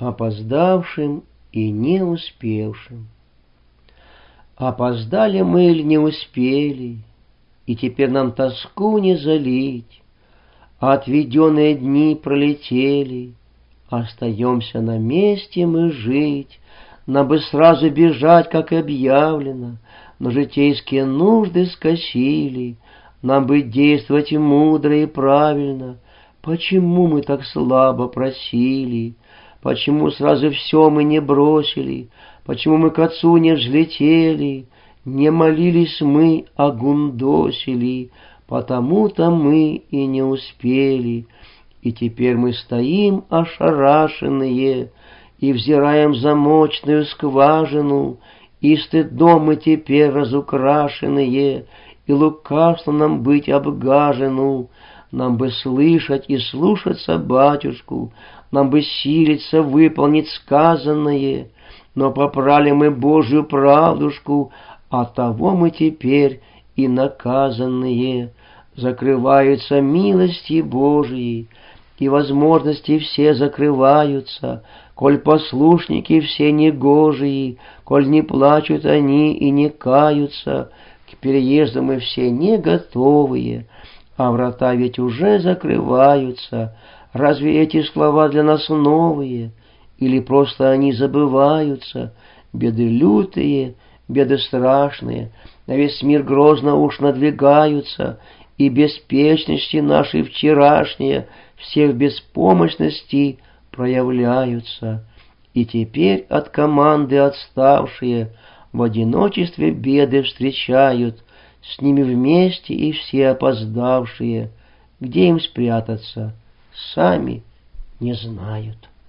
опоздавшим и не успевшим. Опоздали мы или не успели, и теперь нам тоску не залить, а отведенные дни пролетели, остаемся на месте мы жить. Нам бы сразу бежать, как объявлено, но житейские нужды скосили. Нам бы действовать мудро и правильно. Почему мы так слабо просили? Почему сразу все мы не бросили? Почему мы к Отцу не взлетели? Не молились мы, а гундосили, потому-то мы и не успели. И теперь мы стоим ошарашенные и взираем замочную скважину, и стыдом мы теперь разукрашенные, и лукавством нам быть обгажену. Нам бы слышать и слушаться батюшку, нам бы силиться выполнить сказанное, но попрали мы Божью правдушку, оттого мы теперь и наказанные. Закрываются милости Божии, и возможности все закрываются, коль послушники все негожие, коль не плачут они и не каются, к переезду мы все не готовые, а врата ведь уже закрываются. Разве эти слова для нас новые, или просто они забываются? Беды лютые, беды страшные, на весь мир грозно уж надвигаются, и беспечности наши вчерашние все в беспомощности проявляются. И теперь от команды отставшие в одиночестве беды встречают, с ними вместе и все опоздавшие. Где им спрятаться, сами не знают.